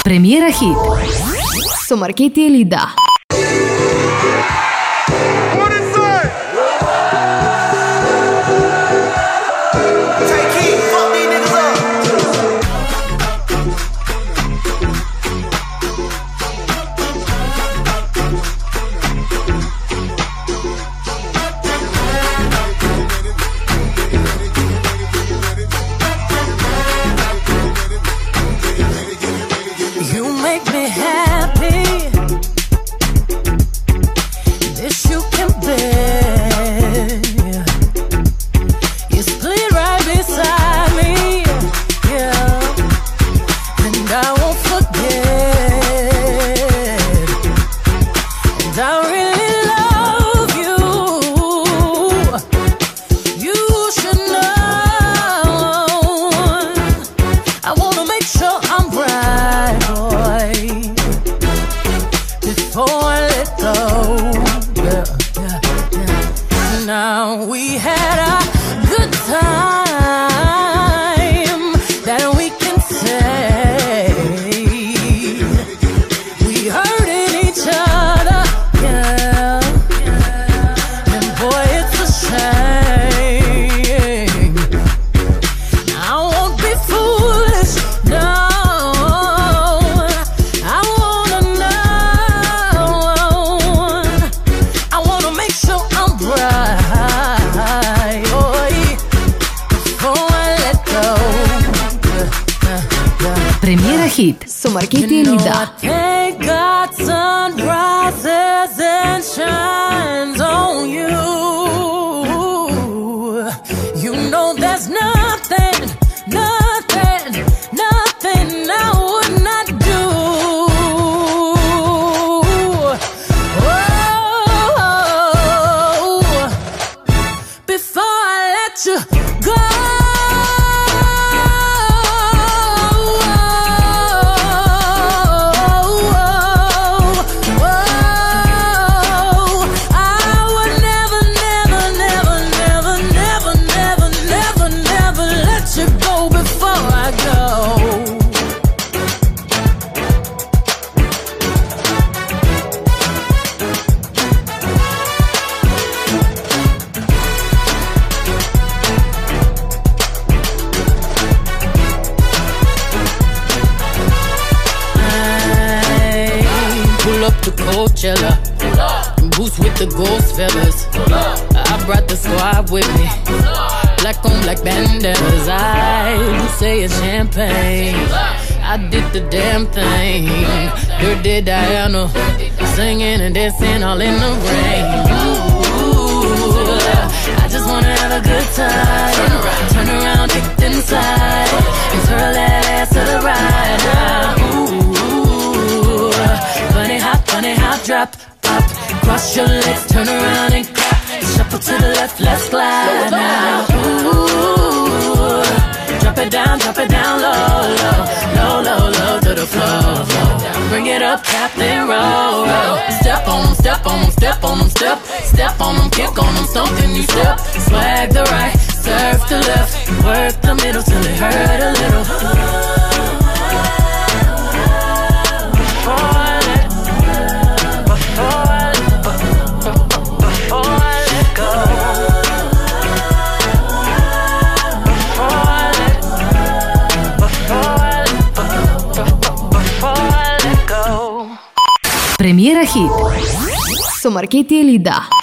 Премиера хит со Маркети и Лида. Премиера хит со Маркети и Лида. Coachella, boots with the ghost feathers. I brought the squad with me, black on black bandanas. I say it's champagne. I did the damn thing. Dirty Diana, singing and dancing all in the rain. Ooh, I just wanna have a good time. Turn around, kick inside, and twirl that ass to the right now. Ooh, funny hop, drop, pop, cross your legs, turn around and clap, shuffle to the left, let's glide now. Ooh, drop it down low, low, low, low to the floor. Bring it up, tap then roll. Step on them, step on them, step on them, step on them, kick on them, something you step. Swag the right, serve the left, work the middle till it hurt a little. Премиера хит со Маркети и Лида.